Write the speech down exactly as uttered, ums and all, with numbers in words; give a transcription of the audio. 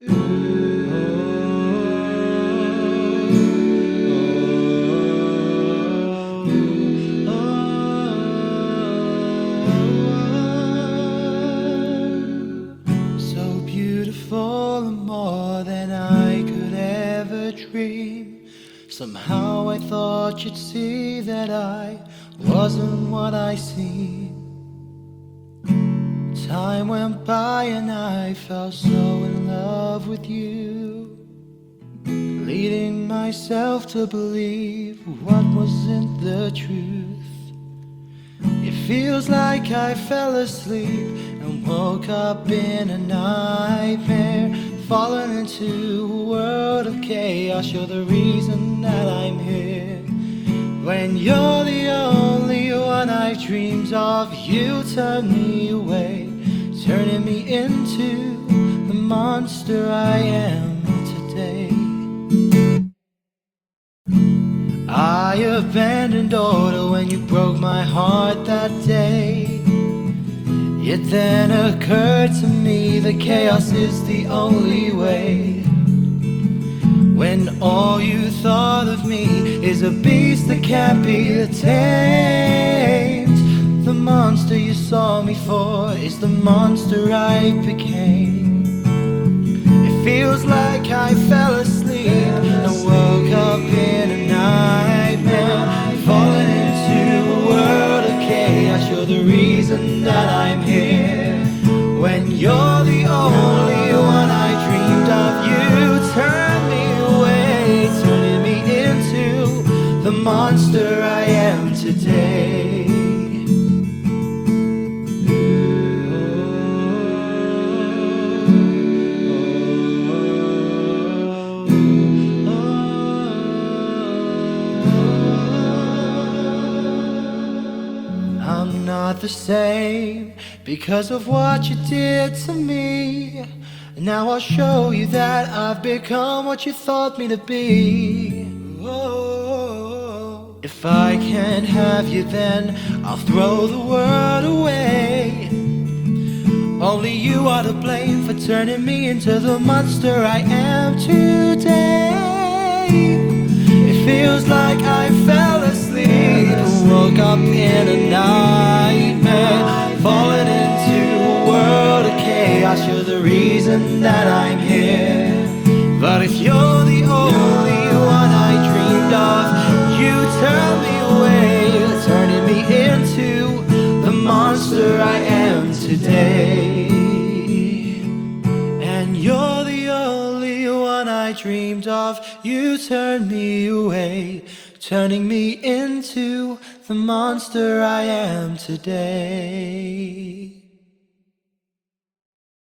So beautiful and more than I could ever dream. Somehow I thought you'd see that I wasn't what I seemed. Time went by and I fell so in love with you, leading myself to believe what wasn't the truth. It feels like I fell asleep and woke up in a nightmare, falling into a world of chaos. You're the reason that I'm here. When you're the only one I've dreamed of, you turn me away, turning me into the monster I am today. I abandoned order when you broke my heart that day. It then occurred to me that chaos is the only way. When all you thought of me is a beast that can't be tamed, the monster you saw me for is the monster I became. It feels like I fell asleep and woke up in a nightmare, falling into a world of chaos. You're the reason that I'm here. When you're the only one I dreamed of, you turn me away, turning me into the monster I am today. I'm not the same because of what you did to me. Now I'll show you that I've become what you thought me to be. Oh, if I can't have you, then I'll throw the world away. Only you are to blame for turning me into the monster I am today. It feels like I fell asleep and woke up in a nightmare, falling into a world of chaos. You're the reason that I'm here. But if you're the only one I dreamed of, you turn me away, turning me into the monster I am today. And you're the only one I dreamed of, you turn me away, turning me into the monster I am today.